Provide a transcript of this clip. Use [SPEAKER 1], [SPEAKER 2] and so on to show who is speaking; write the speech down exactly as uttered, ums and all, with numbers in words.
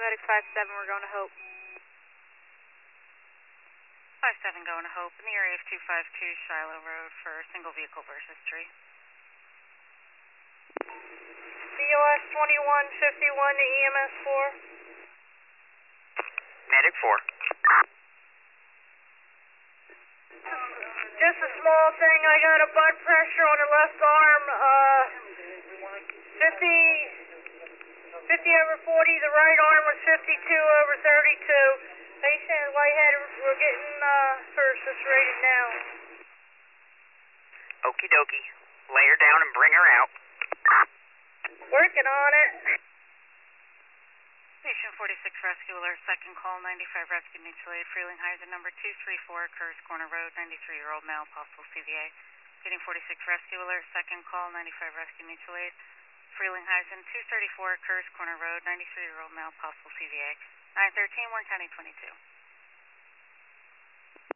[SPEAKER 1] Medic five seven, we're going to Hope.
[SPEAKER 2] five seven going to Hope in the area of two five two Shiloh Road for single vehicle burst history.
[SPEAKER 1] C O S twenty-one fifty-one to E M S four.
[SPEAKER 3] Medic four.
[SPEAKER 1] Just a small thing, I got a blood pressure on the left arm, uh, fifty, fifty over forty, the right arm was fifty-two over thirty-two. Patient is lightheaded, we're getting, uh, first rated now.
[SPEAKER 3] Okie dokie. Lay her down and bring her out.
[SPEAKER 1] Working on it.
[SPEAKER 2] Patient forty-six rescue alert, second call, ninety-five rescue mutual aid, Frelinghuysen number two three four, Kerrs Corner Road, ninety-three-year-old male, possible C V A. Getting forty-six rescue alert, second call, ninety-five rescue mutual aid, Frelinghuysen two thirty-four, Kerrs Corner Road, ninety-three-year-old male, possible C V A. nine thirteen, Warren County twenty-two.